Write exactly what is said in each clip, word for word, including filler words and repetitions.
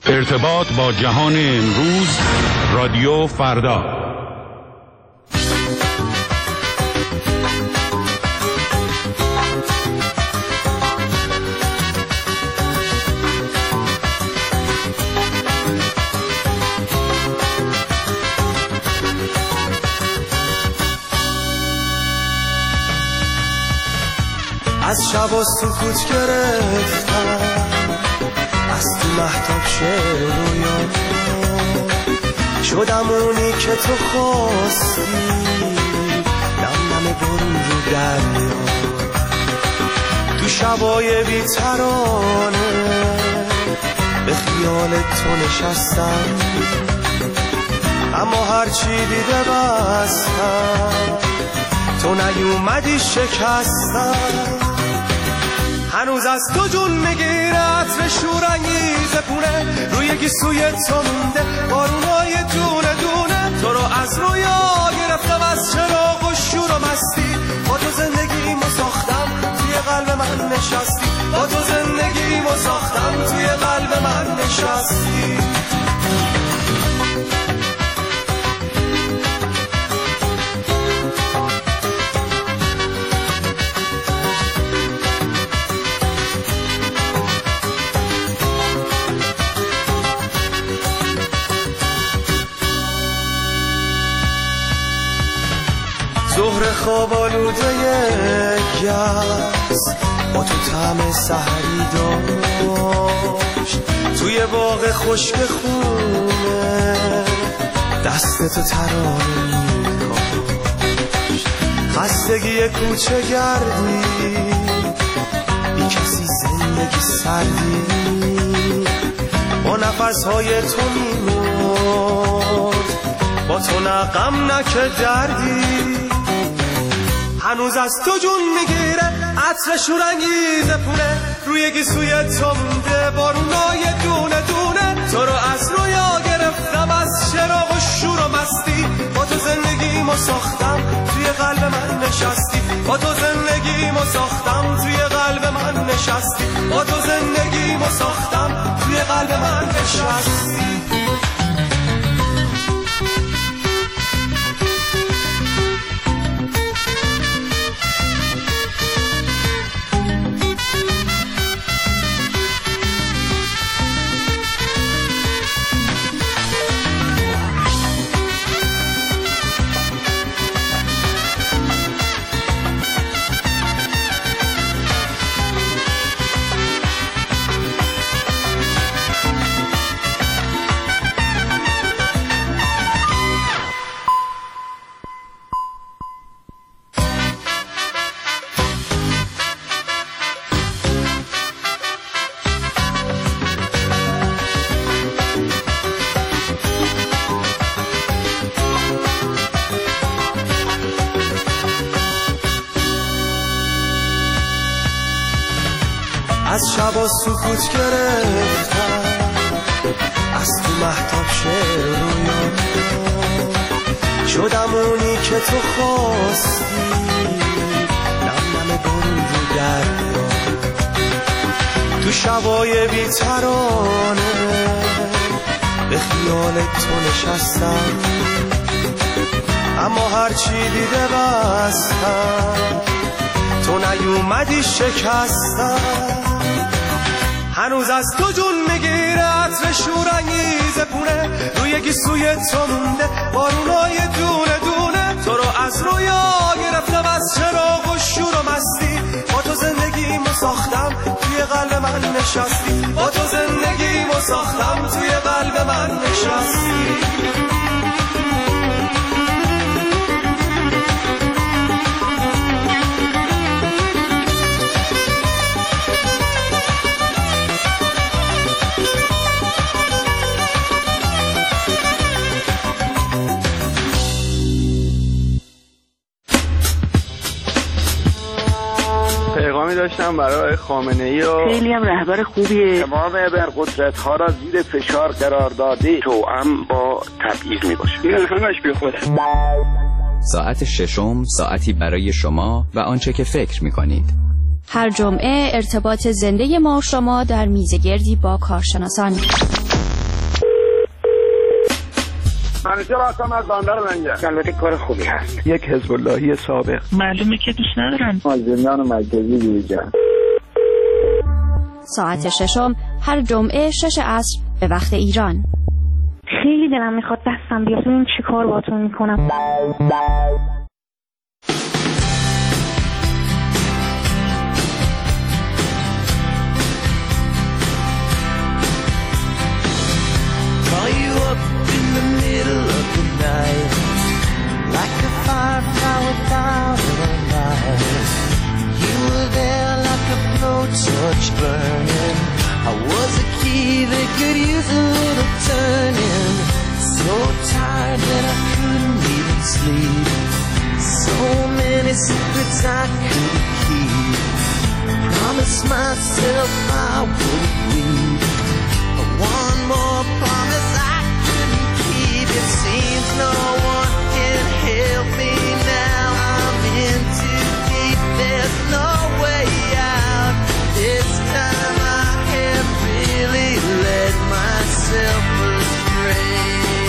ارتباط با جهان امروز، رادیو فردا. از شب و سکوت گرفتم، از تو مهتاب شعر رویا شدم اونی که تو خواستی، نم نم برون رو دریا، تو شبای بی ترانه به خیال تو نشستم، اما هرچی دیده بستم تو نیومدی شکستم. هنوز از تو جون میگیره عطر شورانگیز پونه، روی گیسوی تو مونده بارونای دونه دونه، تو رو از رویا گرفتم، از چراغ و شور و مستی، با تو زندگیمو ساختم توی قلب من نشستی، با تو زندگیمو ساختم توی قلب من نشستی. ظهر خواب آلوده گس با تو طعم سحری داشت، توی باغ خشک خونه دست تو ترانه می‌کاشت، خستگی کوچه گردی بی کسی زندگی سردی، با نفسهای تو میمرد، با تو نه غم نه که دردی. هنوز از تو جون میگیره عطر شورانگیز پونه، روی گیسوی تو مونده بارونای دونه دونه، تو رو از رویا گرفتم، از چراغ و شور و مستی، با تو زندگیمو ساختم توی قلب من نشستی، با تو زندگیمو ساختم توی قلب من نشستی، با تو زندگیمو ساختم توی قلب من نشستی. از شب و سکوت گرفتم، از تو مهتاب شعر رویا شدم اونی که تو خواستی، نم نم برون رو دریا، تو شبای بی ترانه به خیال تو نشستم، اما هرچی دیده بستم تو نیومدی شکستم. هنوز از تو جون میگیره عطر شورانگیز پونه، روی گیسوی تو مونده بارونای دونه دونه، تو رو از رویا گرفتم، از چراغ و شور و مستی، با تو زندگیمو ساختم توی قلب من نشستی، با تو زندگیمو ساختم توی قلب من نشستی. پیغامی داشتم برای خامنه‌ای و خیلی هم رهبر خوبیه، تمام ابرقدرت‌ها را زیر فشار قرار داده، توأم با تبعیض میباشه. این همش بی خوده. ساعت ششم، ساعتی برای شما و آنچه که فکر میکنید. هر جمعه ارتباط زنده ما و شما در میزگردی با کارشناسان. منیجر هستم از بندر لنگر. البته کار خوبی هست. یک حزب اللهی سابق. معلومه که دوست ندارن. از زندان مرکزی بیرون. ساعت ششم هر جمعه شش عصر به وقت ایران. خیلی دلم میخواد دستم بیاد ببین چی کار باهاتون میکنم. Call you up in the middle of the night, like a firefly without a light. You were there like a blowtorch burning. I was a key that could use a little turning. So tired that I couldn't even sleep. So many secrets I couldn't keep. Promised myself I wouldn't leave. One more promise I couldn't keep. It seems no one can help me now. I'm in too deep. There's no way out. This time I have really let myself astray.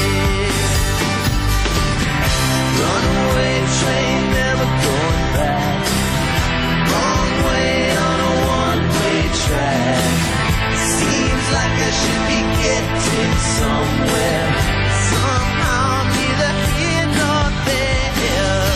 Runaway train, never going back. Wrong way on a one-way track. Seems like I should be getting somewhere. Somehow I'm neither here nor there.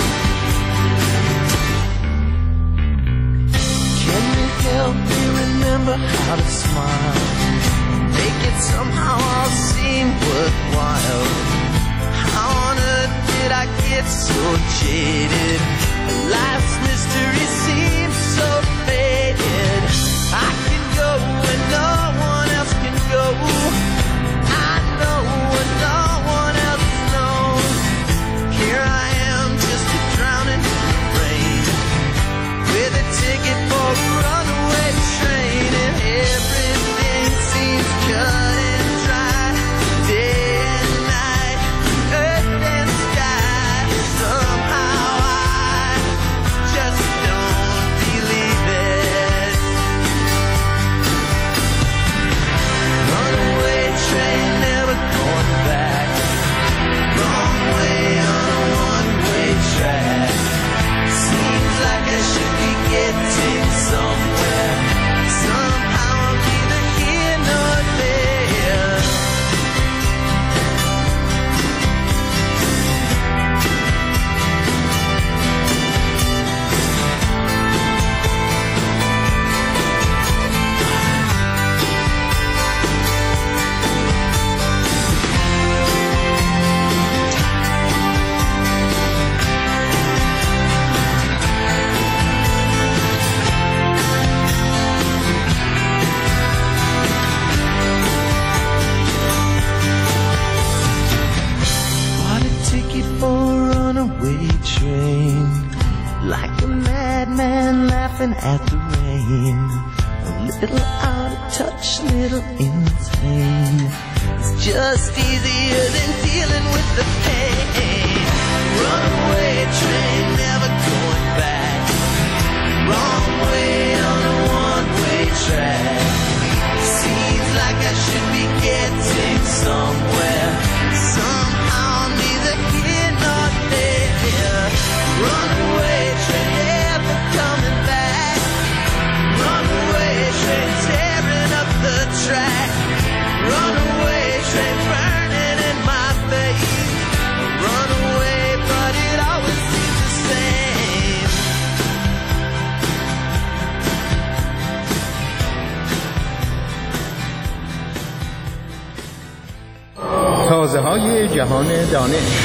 Can you help me remember how to smile? Make it somehow all seem worthwhile. How on earth did I get so jaded? Life's mystery seems so faded. I can go when no one else can go. I know when no one else knows. Here I am, just a drowning in the rain, with a ticket for a runaway train, and everything seems cut and dry. Day and night, earth and sky. Somehow I just don't believe it. Runaway train, never going back. Wrong way on a one-way track. Seems like I should be getting somewhere. Somehow I'm neither here nor there. Bought a ticket for a runaway train, like a madman laughing at the rain. A little out of touch, little insane. It's just easier than dealing with the pain. Runaway train, never going back. Wrong way on a one-way track. Seems like I should be getting somewhere. Somehow I'm neither here nor there. Runaway train, never coming back. Runaway train, tearing up the track. Runaway train, burning in my face. Runaway, but it always seems the same. تازه های جهان دانش.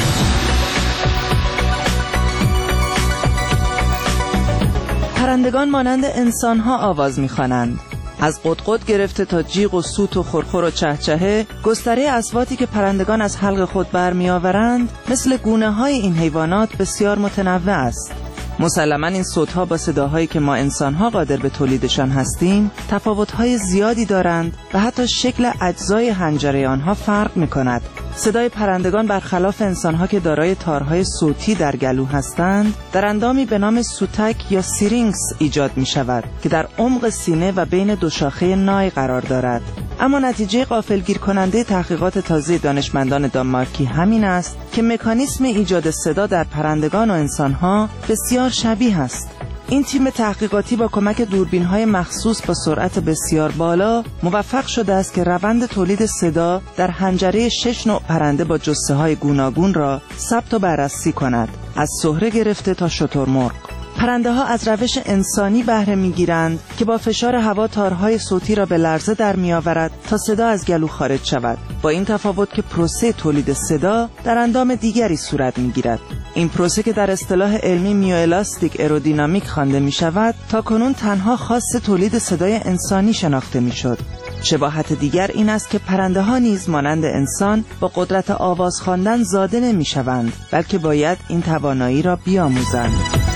پرندگان مانند انسان‌ها آواز می‌خوانند. از قطقط گرفته تا جیغ و سوت و خرخر و چهچهه، گستره اصواتی که پرندگان از حلق خود برمی‌آورند مثل گونه‌های این حیوانات بسیار متنوع است. مسلماً این صوت‌ها با صداهایی که ما انسان‌ها قادر به تولیدشان هستیم تفاوت‌های زیادی دارند و حتی شکل اجزای حنجره آنها فرق می‌کند. صدای پرندگان برخلاف انسان‌ها که دارای تارهای صوتی در گلو هستند، در اندامی به نام سوتک یا سیرینکس ایجاد می‌شود که در عمق سینه و بین دو شاخه نای قرار دارد. اما نتیجه غافلگیر کننده تحقیقات تازه دانشمندان دانمارکی همین است که مکانیسم ایجاد صدا در پرندگان و انسانها بسیار شبیه است. این تیم تحقیقاتی با کمک دوربین‌های مخصوص با سرعت بسیار بالا موفق شده است که روند تولید صدا در حنجره شش نوع پرنده با جثه‌های گوناگون را ثبت و بررسی کند، از سهره گرفته تا شترمرغ. پرنده ها از روش انسانی بهره می‌گیرند که با فشار هوا تارهای صوتی را به لرزه در می‌آورد تا صدا از گلو خارج شود، با این تفاوت که پروسه تولید صدا در اندام دیگری صورت می‌گیرد. این پروسه که در اصطلاح علمی میوالاستیک ایرودینامیک خوانده می‌شود، تاکنون تنها خاص تولید صدای انسانی شناخته می‌شد. شباهت دیگر این است که پرنده ها نیز مانند انسان با قدرت آواز خواندن زاده نمی‌شوند، بلکه باید این توانایی را بیاموزند.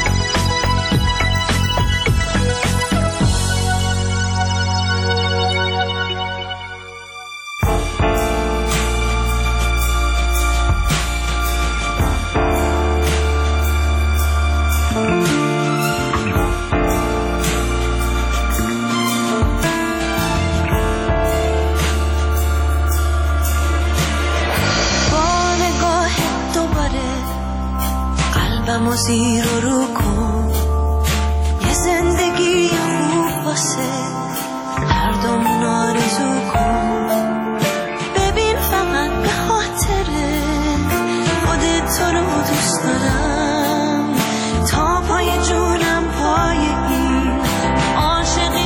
و زیر و رو کن، یه زندگی خوب واسه هر دومون آرزو کن. ببین فقط به خاطره خودت تو رو دوست دارم، تا پای جونم پای این عاشقی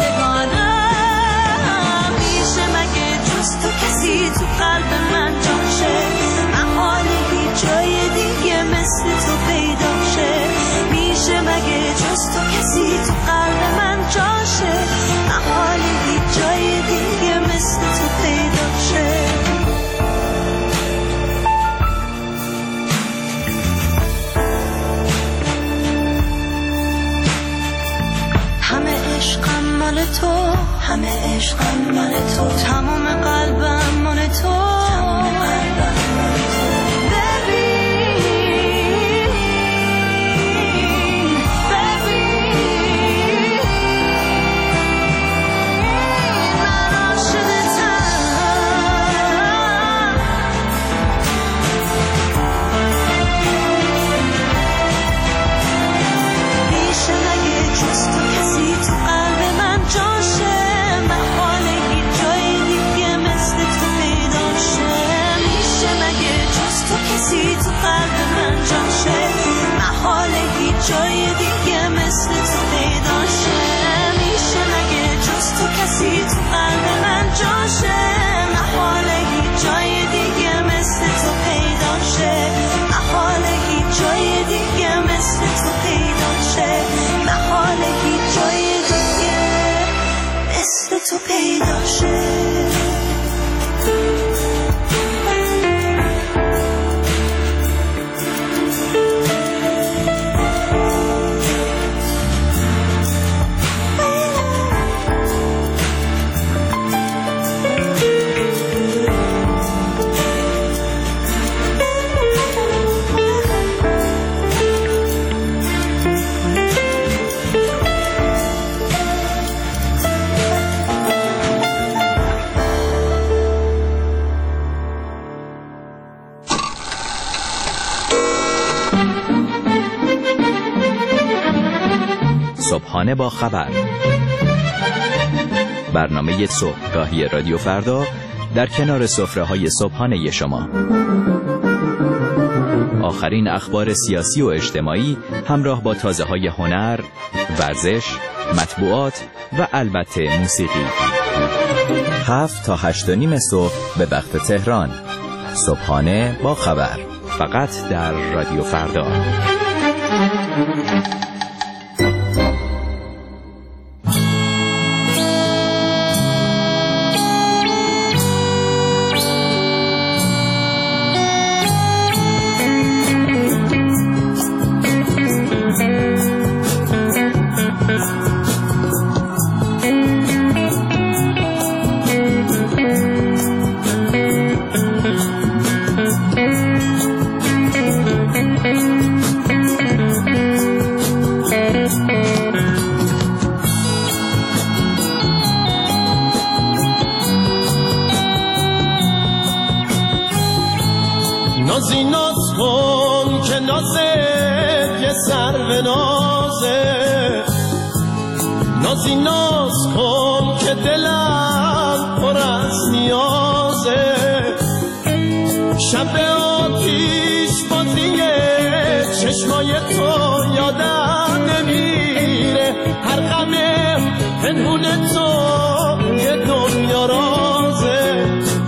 موندگارم. میشه مگه جز تو کسی تو قلب من جاشه، محاله هیچ جای دیگه مثل تو پیدا شه. میشه مگه جز تو کسی تو قلب من جاشه، محاله هیچ جای دیگه مثل تو پیدا شه. همه عشقم مال تو، همه عشقم مال تو، تمام قلبم مال تو، تمام قلبم مال تو. جای دیگه مثل تو پیدا شه. میشه مگه جز تو کسی تو قلب من جاشه، محاله هیچ جای دیگه مثل تو پیدا شه، محاله هیچ جای دیگه مثل تو پیدا شه، محاله هیچ جای دیگه مثل تو پیدا شه. صبحانه با خبر، برنامه صبحگاهی رادیو فردا در کنار سفره‌های صبحانه شما. آخرین اخبار سیاسی و اجتماعی همراه با تازه‌های هنر، ورزش، مطبوعات و البته موسیقی. هفت تا هشت و نیم صبح به وقت تهران. صبحانه با خبر، فقط در رادیو فردا. نازی ناز کن که نازه یه سر به نازه، نازی ناز کن که دلم پر از نیازه، شب آتیش بازیه چشمای تو یادم نمیره، هر غم پنهون تو یه دنیا رازه.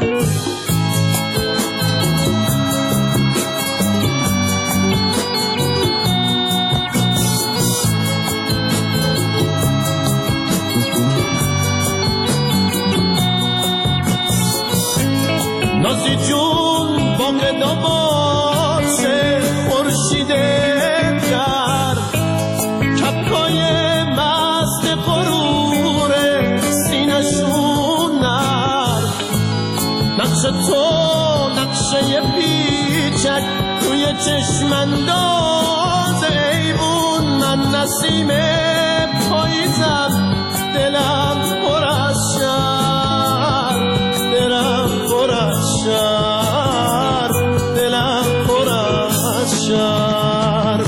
نازی جون باغ داماشه خورشیده در کپکای مست غرور سینشون نر، نقش تو نقشه پیچک توی چشم انداز ایوون، من نسیم پاییزم دلم پر از شر، دلم پر از شر، دلم پر از شر.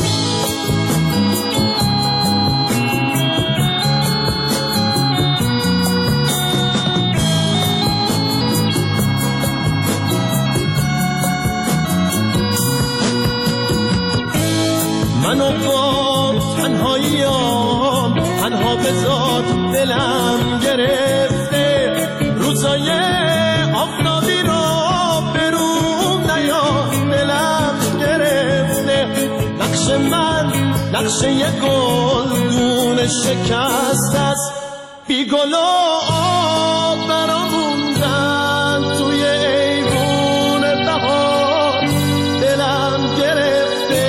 منو با تنهاییام تنها بذار، دلم گرفته روزای آفتابی رو برون نیار، دلم گرفته نقش من نقشه یه گلدون شکست است، بی گل و آب برام موندن توی ایوون بهار، دلم گرفته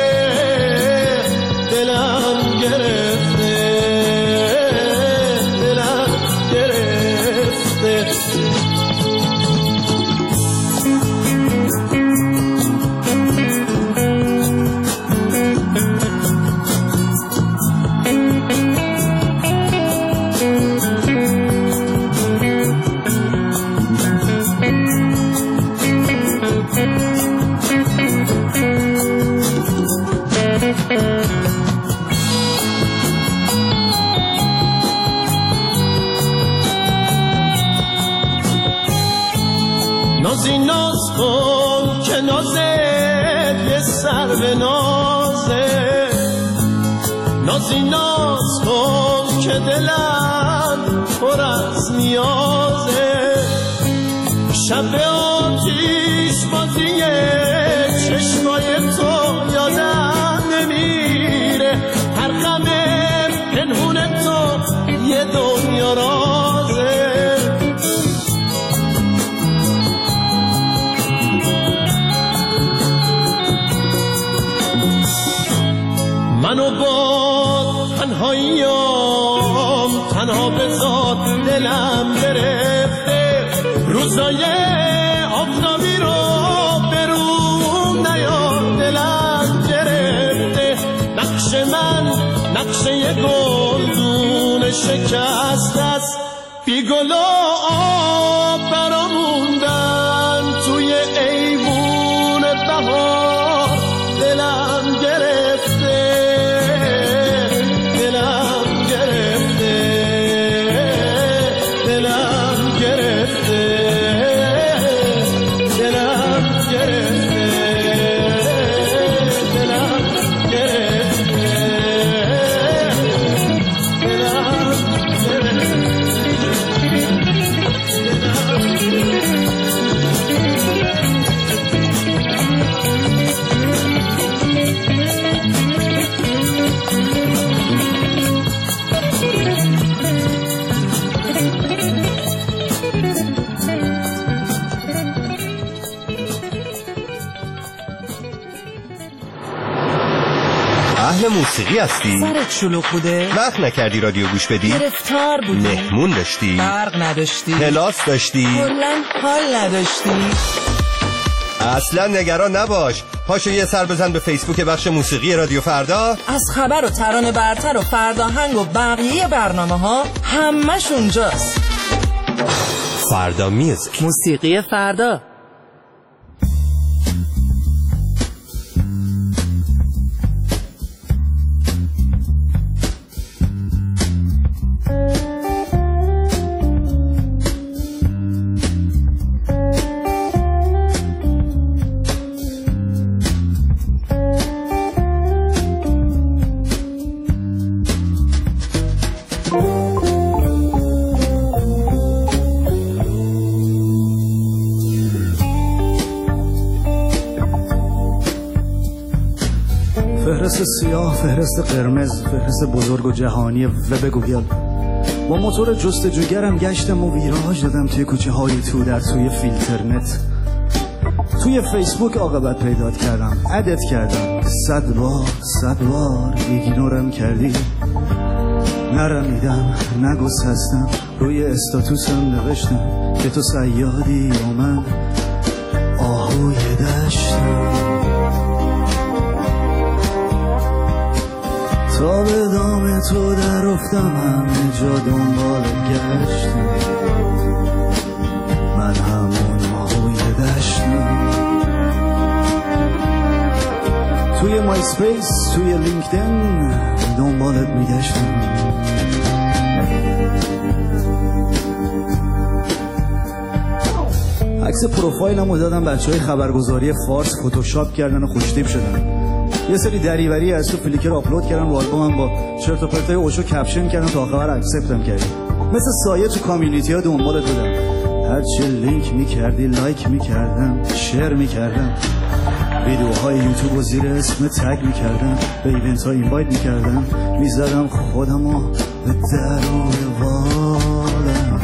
دلم گرفته دلم گرفته. نازی ناز کن که نازه یه سر به نازه، نازی ناز کن که دلم پر از نیازه، شب آتیش بازیه چشمای تو یادم نمیره، هر غم پنهون تو یه دنیا رازه. منو با تنهاییام تنها بذار، دلم گرفته روزای آفتابی رو برون نیار، دلم گرفته نقش من نقشه یه گلدون شکست است، بی گل و آب برام موندن توی ایوون بهار، دلم گرفته دلم گرفته دلم گرفته دلم گرفته دلم گرفته اهل موسیقی هستی؟ سرت شلوغ بوده؟ وقت نکردی رادیو گوش بدی؟ گرفتار بودی؟ مهمون داشتی؟ برق نداشتی؟ کلاس داشتی؟ کلن حال نداشتی؟ اصلا نگران نباش، پاشو یه سر بزن به فیسبوک بخش موسیقی رادیو فردا. از خبر و ترانه برتر و فرداهنگ و بقیه برنامه ها همش اونجاست. فردا میوزیک، موسیقی فردا. فهرست سیاه، فهرست قرمز، فهرست بزرگ و جهانی وب گوگل. با موتور جستجوگرم گشتم و ویراژ دادم توی کوچه های تو در توی فیلترنت. توی فیسبوک عاقبت پیدا کردم، عدت کردم، صد بار صد بار ایگنورم کردی. نرمیدم نگسستم، روی استاتوسم نوشتم که تو صیادی و من آهوی دشتم. تا به دام تو در افتم همه جا دنبال گشتم، من همون آهوی دشتم. توی مای سپیس، توی لینکدین دنبالت میگشتم. عکس پروفایلمو دادم بچه های خبرگزاری فارس فتوشاپ کردن و خوشتیپ شدن. یه سری دریوری از تو فلیکر آپلود کردن رو آلبومم، با چرت و پرتای اوشو کپشن کردن تا آخر اکسپتم کردی. مثل سایه تو کامیونیتی ها دنبالت بودم، هر چی لینک میکردی لایک میکردم، شیر میکردم، ویدیوهای یوتیوب و زیر اسم تگ میکردم، به ایونت ها اینوایت میکردم، میزدم خودمو به در و دیوارم.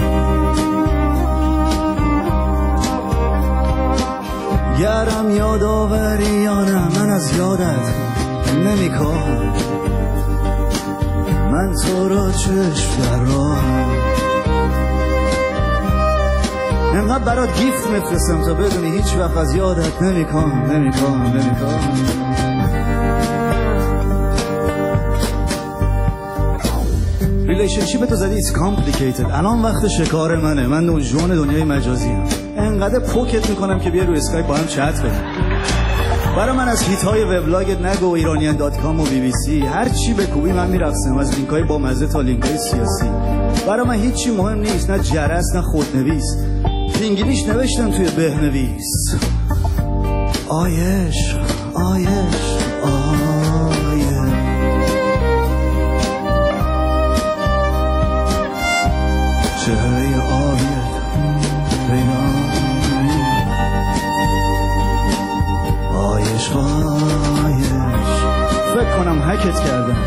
گرم یادآوریانم من از یادت نمیکنم، من تو را چشم دارم. انقدر برات گیفت میفرستم تا بدونی هیچ وقت از یادت نمیکنم نمیکنم نمیکنم. ریلیشنشیپ تو زدی it's complicated. الان وقت شکار منه، من نوجوان دنیای مجازی ام. انقدر پوکت میکنم که بیا روی اسکایپ با هم چت کنیم. برای من از هیت های وبلاگت نگو، ایرانیان دات کام و بی بی سی، هر چی بکوبی من میرقصم، از لینک های با مزه تا لینک های سیاسی. برای من هیچی مهم نیست، نه جرس نه خودنویس. انگلیش نوشتم توی بهنویس. آیش آیش آیش چهره آبیت پیدا، آیش آیش فکر کنم هکت کردم.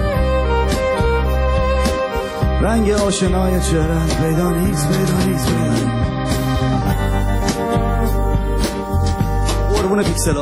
رنگ آشنای چهرهت پیدا نیست پیدا نیست پیدا. قربون پیکسلا.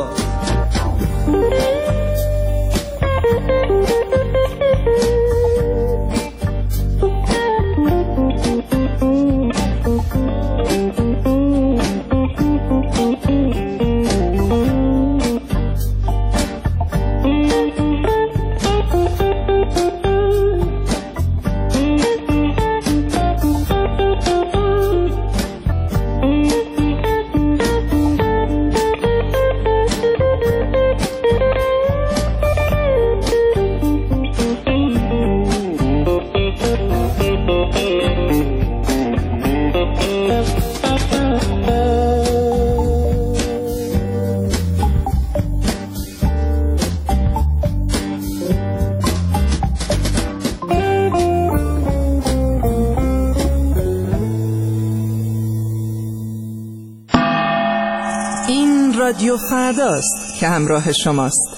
رادیو فرداست که همراه شماست.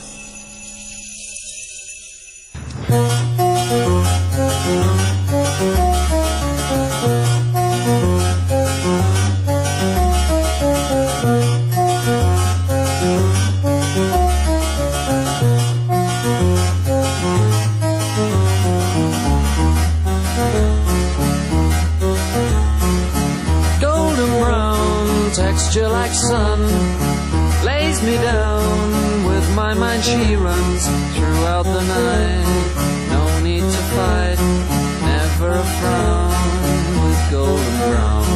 Golden brown texture like sun lays me down with my mind, she runs throughout the night. No need to fight, never a frown with golden brown.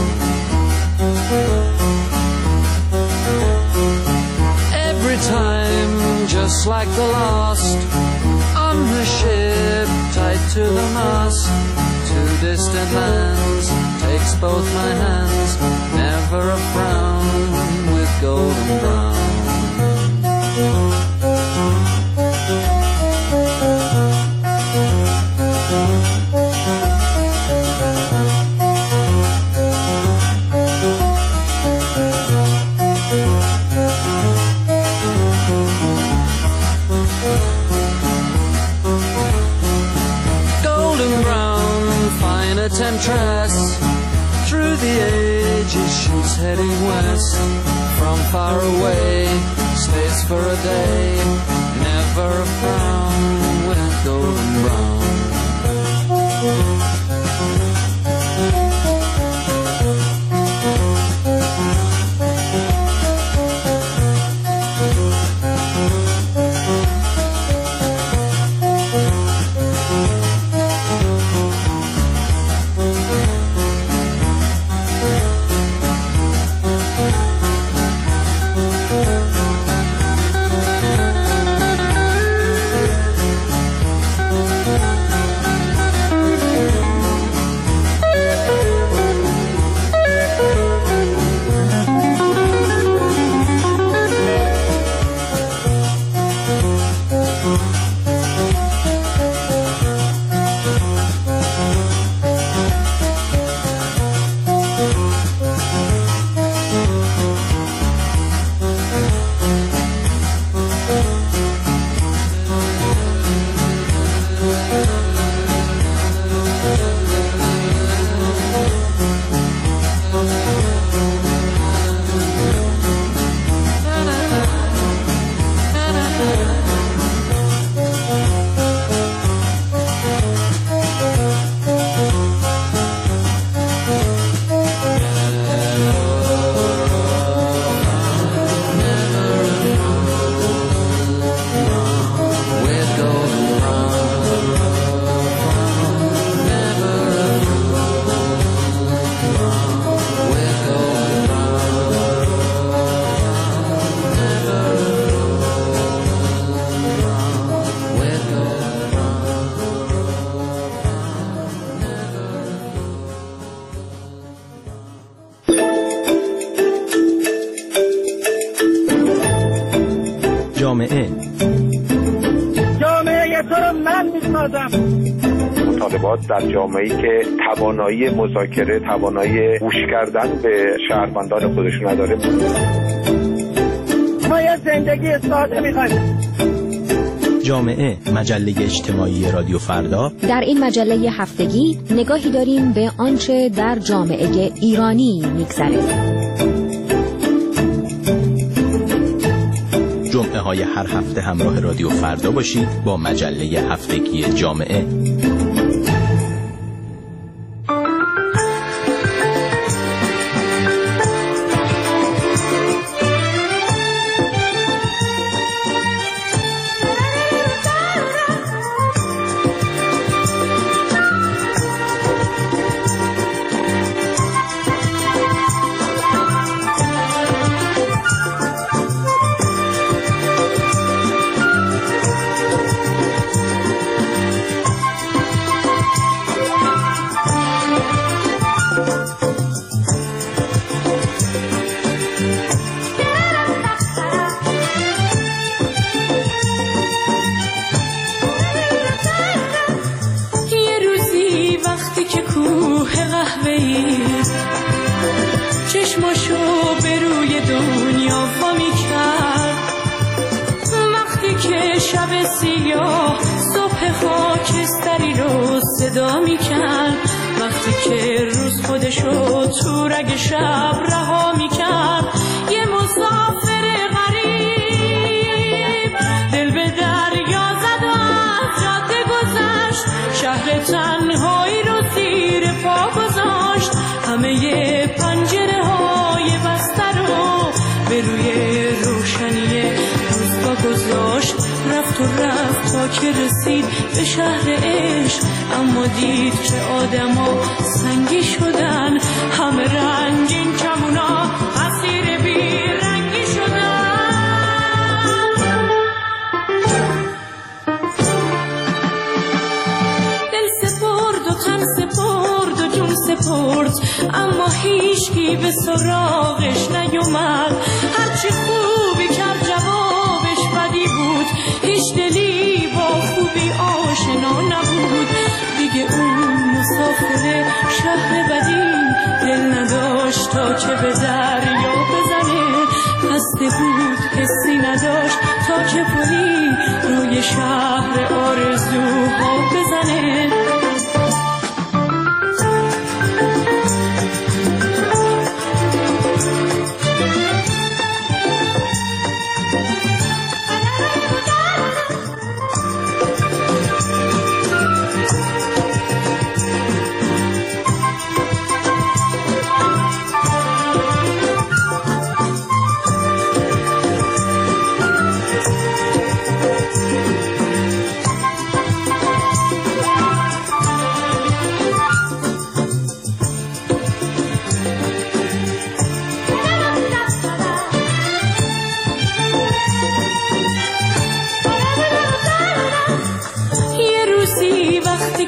Every time, just like the last, on the ship tied to the mast, to distant lands, takes both my hands, never a frown with golden brown. heading west from far away, stays for a day, never a frown with golden brown. جامعه جامعه تو رو من میسازم. مطالبات در جامعه‌ای که توانایی مذاکره، توانایی گوش کردن به شهروندان خودشون نداره. ما یه زندگی ساده می‌خوایم. جامعه، مجله اجتماعی رادیو فردا. در این مجله هفتگی نگاهی داریم به آنچه در جامعه ایرانی می‌گذره. جمعه های هر هفته همراه رادیو فردا باشید با مجله هفتگی جامعه. چشماشو به روی دنیا وامی کرد، وقتی که شب سیاه صبح خاکستری رو صدا می کرد، وقتی که روز خودشو تو رگ شب رها می کرد. یه مسافر غریب دل به دریا زد و از جاده گذشت، شهر تنهایی رو زیر پا گذاشت، همه پنجره های بسته رو به روی روشنی روستا گذاشت. رفت و رفت تا که رسید به شهر عشق، اما دید که آدما سنگی شدن، همه رنگین کمونا اسیر بی رنگی شدن. دل سپرد و تن سپرد و جون سپرد، اما هیچکی به سراغش نیومد. هرچی خوبی کرد جوابش بدی بود، هیچ دلی با خوبی آشنا نبود. دیگه اون مسافر شهر بدی دل نداشت تا که به دریا بزنه، خسته بود حسی نداشت تا که پلی روی شهر آرزوها بزنه.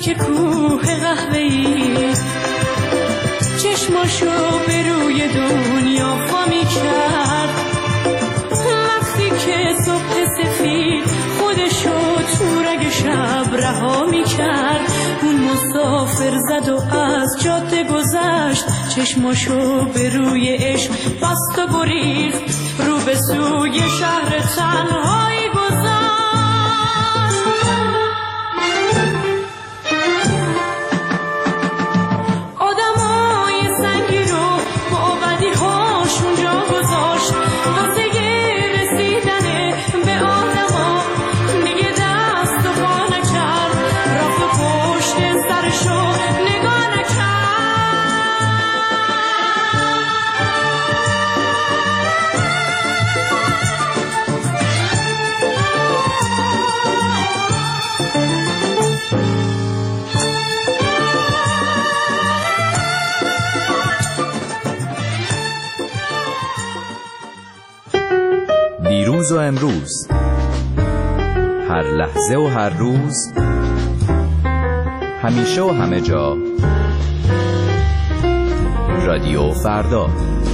تک کوه قهوه‌ای چشماشو به روی دنیا فامی کرد. وقتی که صبح سفید خودشو تو رگ شب رها می کرد، اون مسافر زد و از جاده گذشت، چشماشو به روی عشق بست و گریخت، رو به سوی شهر تنهایی گذشت. دیروز و امروز، هر لحظه و هر روز، همیشه و همه جا، رادیو فردا.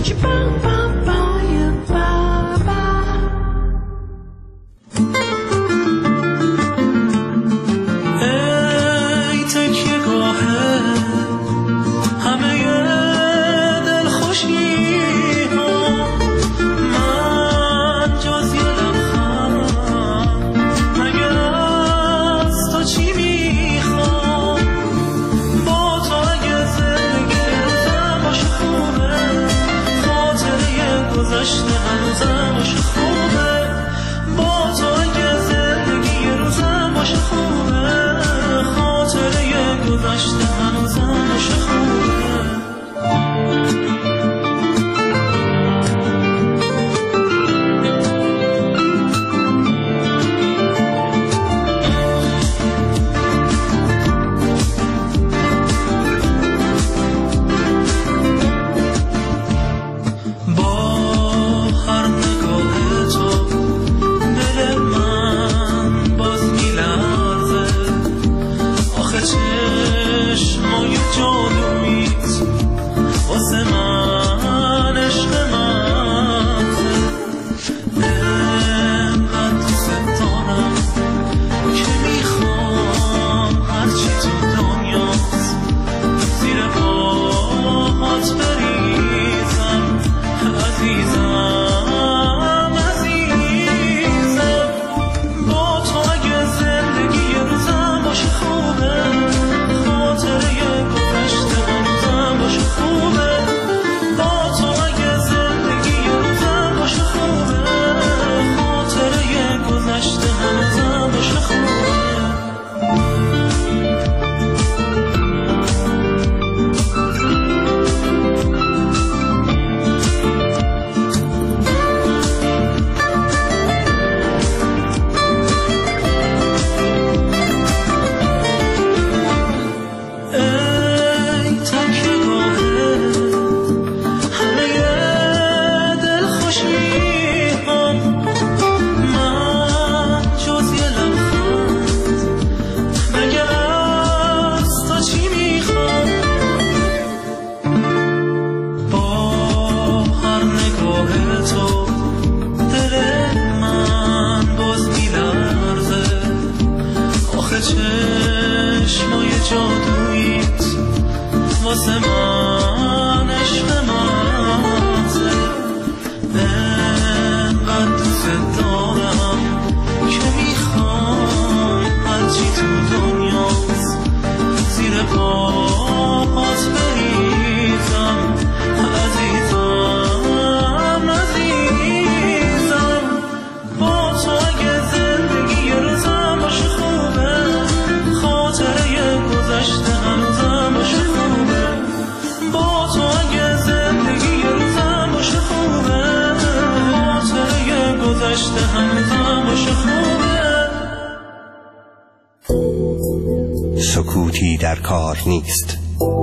سکوتی در کار نیست.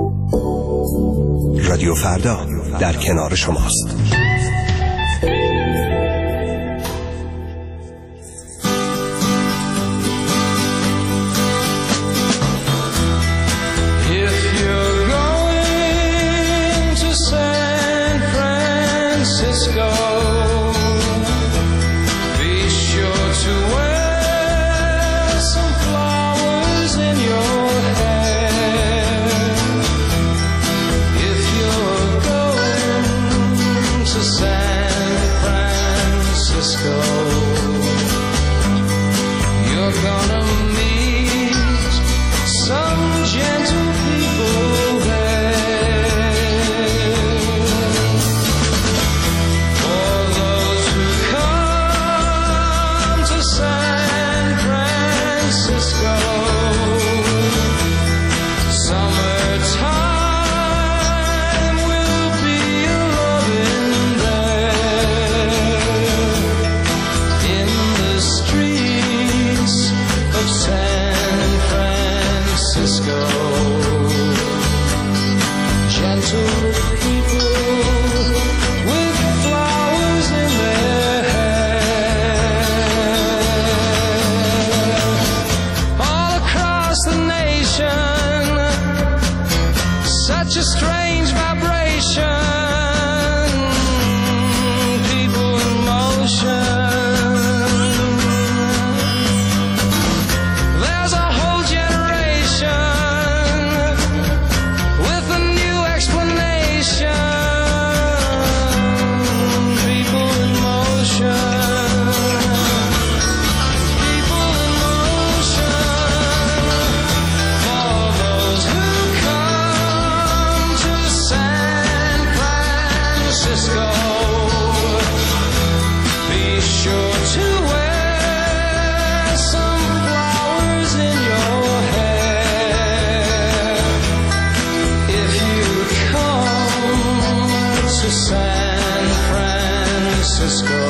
رادیو فردا در کنار شماست. Francisco. Be sure to wear some flowers in your hair if you're going to San Francisco. You're gonna meet some gentle people there. For those who come to San Francisco, summertime will be a loving there. In the streets of San Francisco, gentle people with flowers in their hair. All across the nation, such a strange vibration, people in motion. There's a whole generation with a new explanation. People in motion. People in motion. For those who come to San Francisco, be sure to wear some flowers in your hair if you come to San Francisco.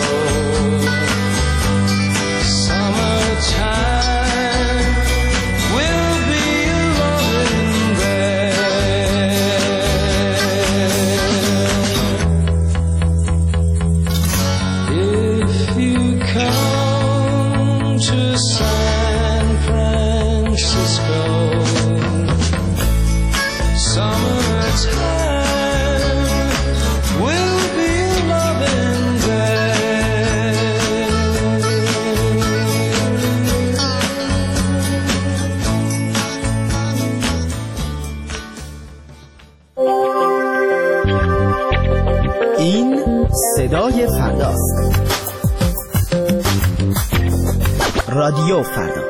Summertime will be a loving there. If you come to San Francisco, summertime will be a loving این صدای فرداست. رادیو فردا.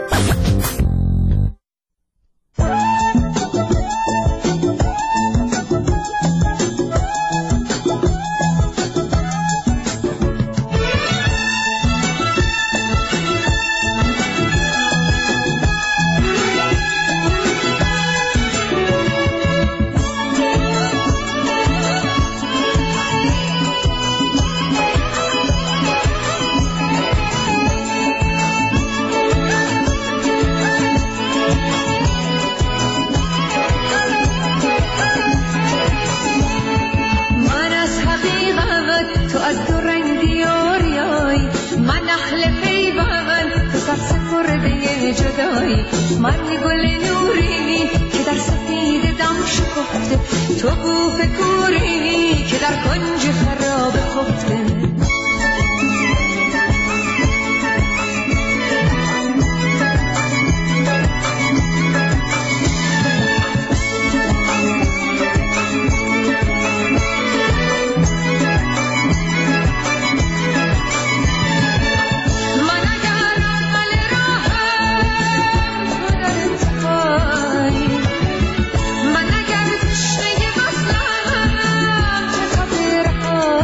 من گل نورینی که در سفید دم شکفته، تو بوف کورینی که در کنج خراب خفته. من اگر تشنه وصلم چه خاطر ها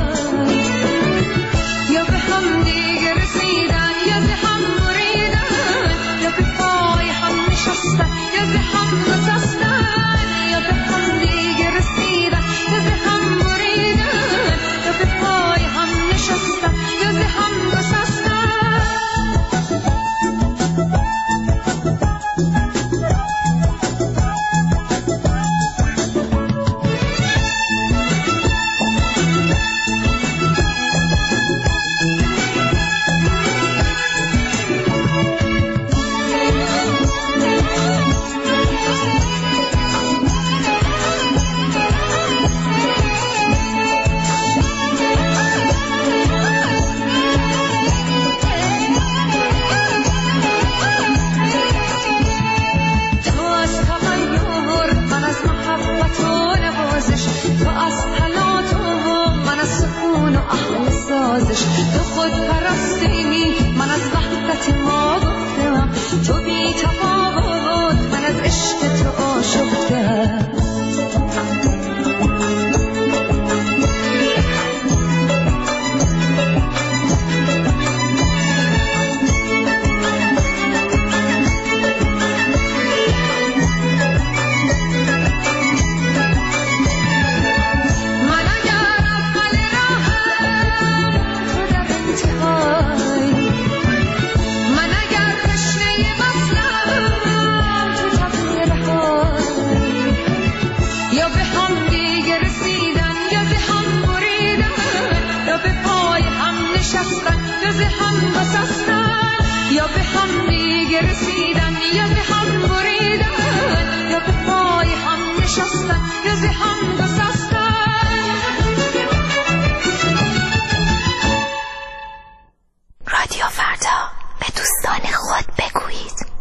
روز هم گسستن، یا به هم دیگه رسیدن، یا به هم بریدن، یا به پای هم نشستن، روز هم گسستن. رادیو فردا، به دوستان خود بگویید.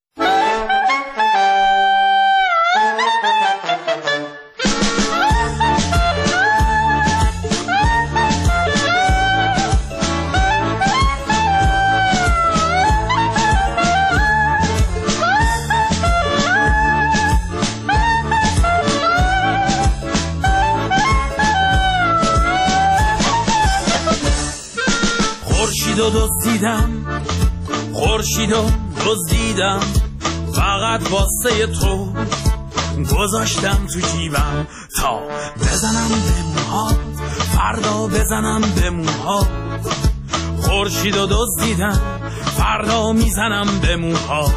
خورشیدو دزدیدم، خورشیدو دزدیدم، فقط واسه تو گذاشتم تو جیبم تا بزنم به موهات، فردا بزنم به موهات. خورشیدو دزدیدم، فردا میزنم به موهات.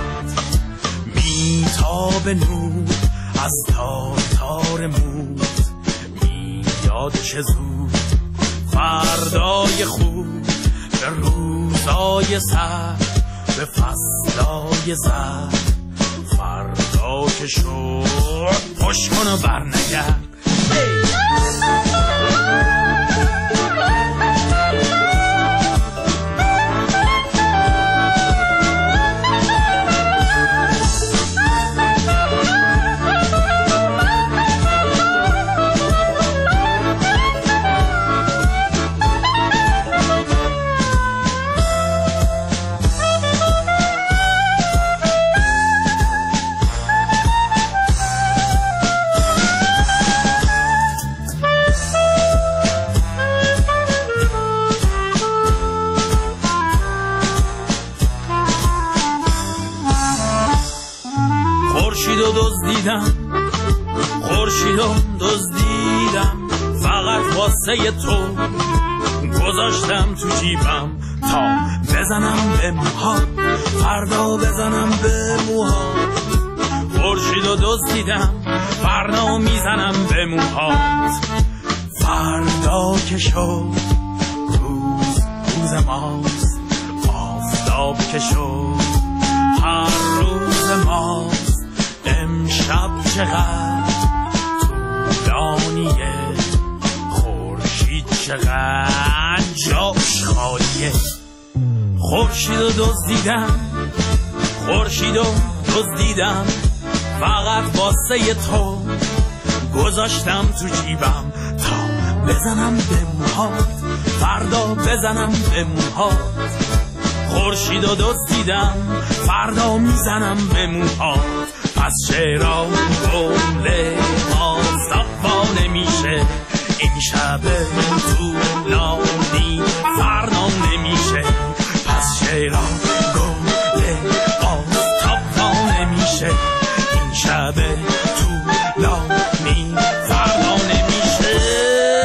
میتابه نور از تار تار موت، میاد که زود فردای خوب، به روزای سر، به فصلای زر. فردا که شد خوش کن و برنگرد. خورشیدو دزدیدم، خورشیدو دزدیدم، فقط واسه تو گذاشتم تو جیبم تا بزنم به موهات، فردا بزنم به موهات. خورشیدو دزدیدم، فردا میزنم به موهات. فردا که شد روز روز ماست، آفتاب که شد هر روز ماست. امشب چقدر طولانیه، خورشید چقدر جاش خالیه. خورشیدو دزدیدم، خورشیدو دزدیدم، فقط واسه تو گذاشتم تو جیبم تا بزنم به موهات، فردا بزنم به موهات. خورشیدو دزدیدم، فردا میزنم به موهات. پس چرا گل آفتاب نمیشه، این شب طولانی فردا نمیشه. پس چرا گل آفتاب نمیشه، این شب طولانی فردا نمیشه.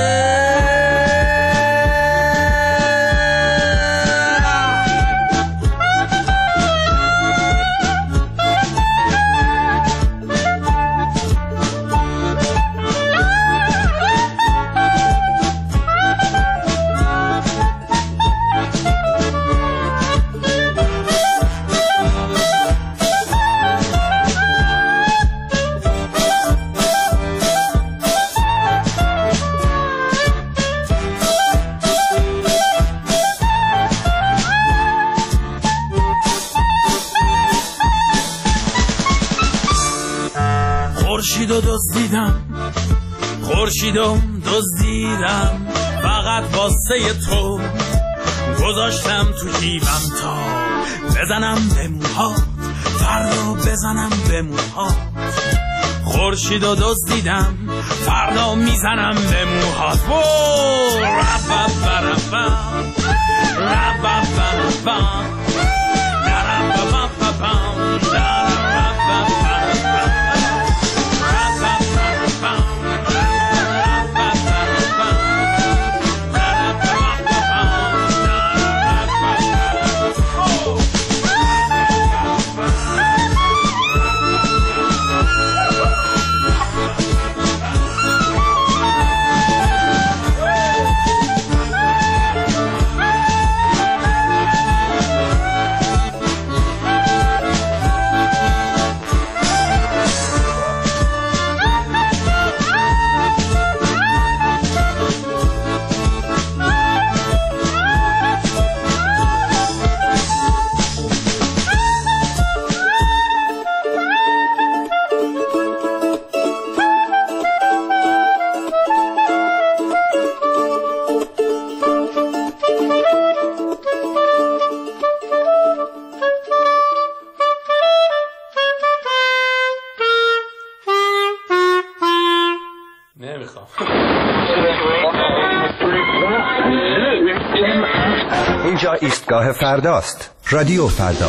خورشیدو دزدیدم، خورشیدو دزدیدم، فقط واسه تو گذاشتم تو جیبم تا بزنم به موهات، فردا بزنم به موهات. خورشیدو دزدیدم، فردا میزنم به موهات. اینجا ایستگاه فرداست. رادیو فردا.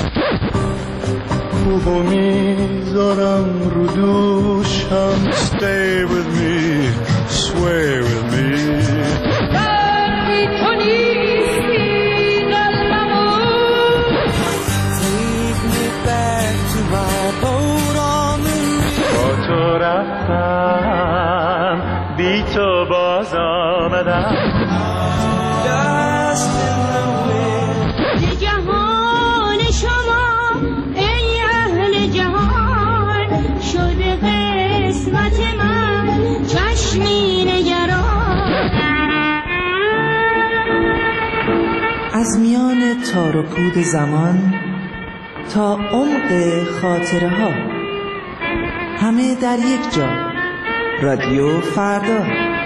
خوبو میذارم رو دوشم. Stay with me, sway with me. دردی تو نیستی قلبمو. Take me back to my boat on the river. با تو رفتم بی تو باز آمدم. Dust in the wind. ای جهان شما ای اهل جهان شده قسمت من چشمی نگران. از میان تار و پود زمان تا عمق خاطره ها، همه در یک جا. رادیو فردا.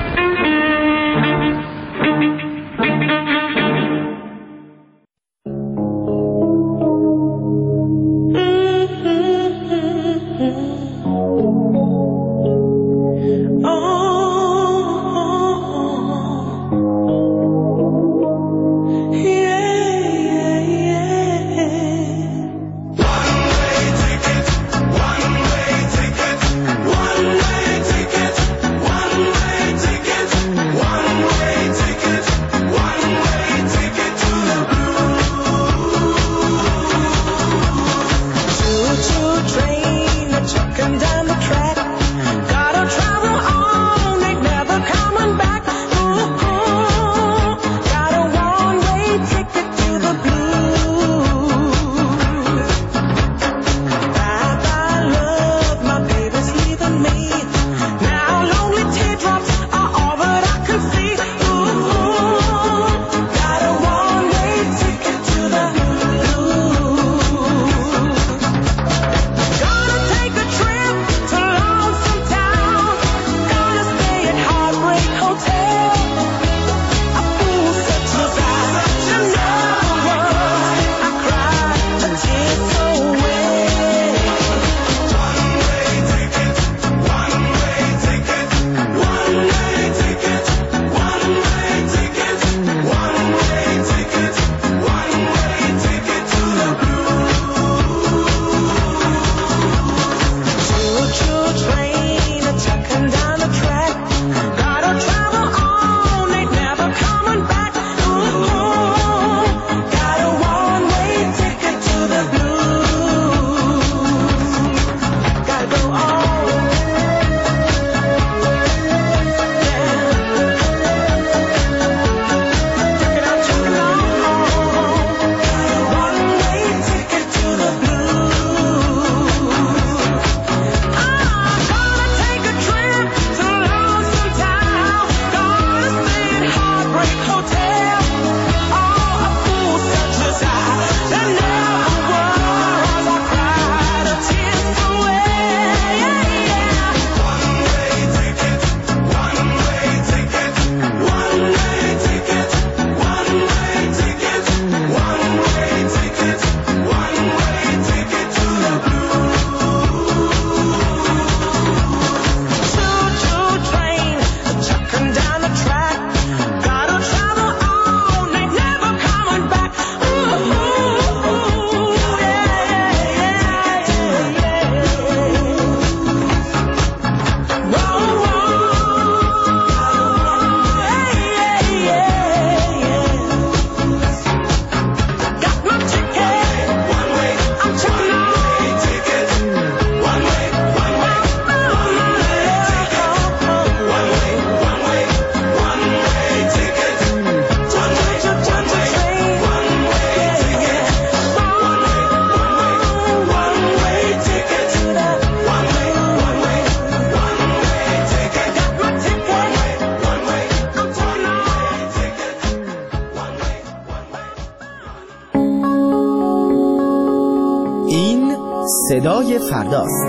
صدای فرداست.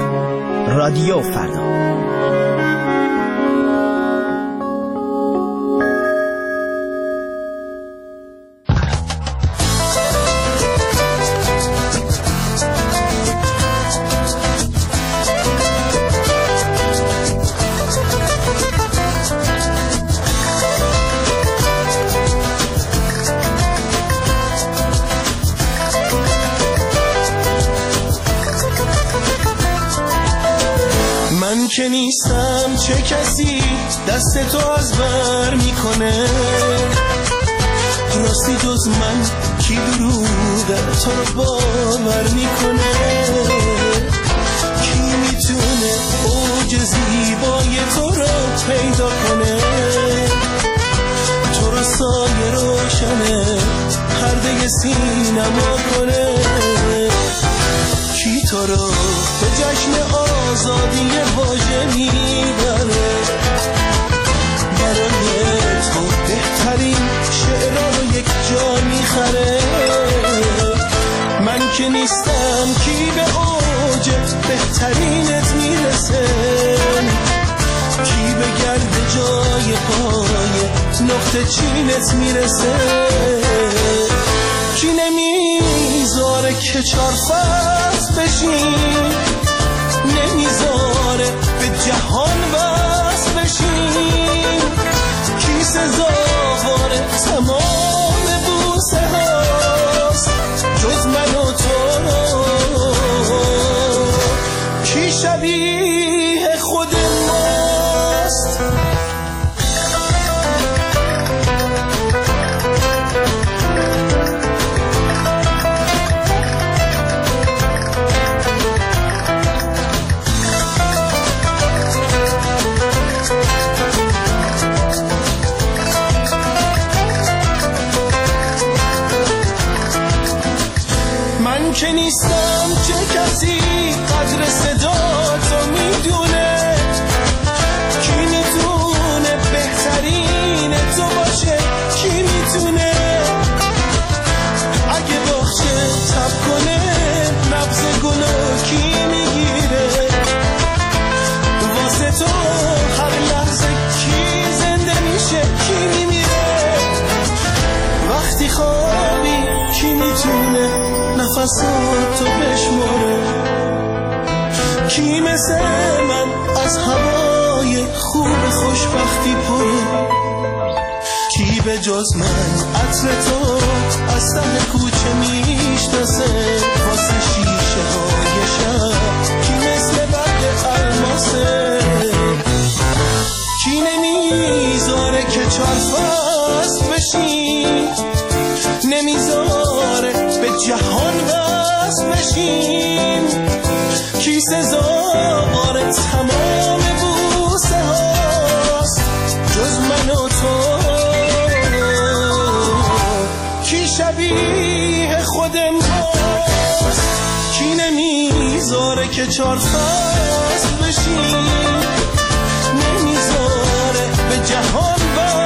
رادیو فردا. که نیستم چه کسی دست تو از بر میکنه، راستی جز من کی دروغه تو رو باور میکنه، کی میتونه اوج زیبای تو رو پیدا کنه، تو رو سایه روشنه پرده سینما کنه، کی تو رو به جشن آزادی واژه میبره، برای تو بهترین شعرها رو یک جا میخره، من که نیستم کی به اوج بهترینت میرسه، کی به گرد جای پای نقطه چینت میرسه، کی نمیذاره که چار فصل بشین، نمیذاره به جهان وصل بشین، کی سزاوار تمام بوسه هاست جز من و تو، کی شبیه خود ماست. من که نیستم چه کسی قدر صدا تو میدونه، کی میتونه بهترین تو باشه، کی میتونه اگه باخچه تب کنه نبض گلو کی میگیره، واسه تو هر لحظه کی زنده میشه کی میمیره، وقتی خوابی کی میتونه نفساتو بشماره، کی مثل من از هوای خوب خوشبختی پره، کی به جز من عطر تو از ته کوچه میشناسه، واسه شیشه های شب کی مثل برق الماسه، کی نمیذاره که چار فصل بشین، نمیذاره به جهان وصل بشیم، کی سزاوار تمام بوسه هاست جز من و تو، کی شبیه خود ماست، کی نمیذاره که چار فصل بشیم، نمیذاره به جهان وصل